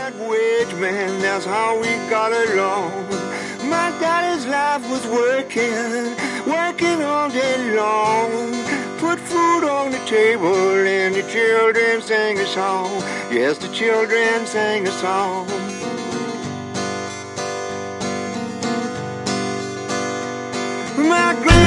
like wage man, that's how we got along. My daddy's life was working all day long. Put food on the table and the children sang a song. Yes, the children sang a song. My